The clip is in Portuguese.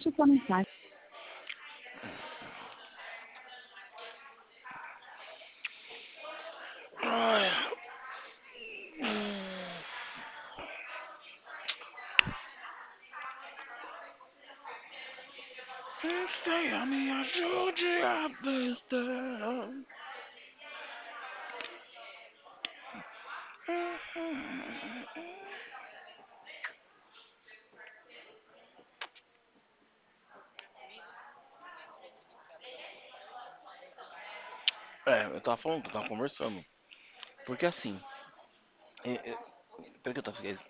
Digite sua mensagem. Ai. Hum. Venha, me ajude a vencer. Eu tava falando, eu tava conversando. Porque assim, é, é, peraí que eu tava,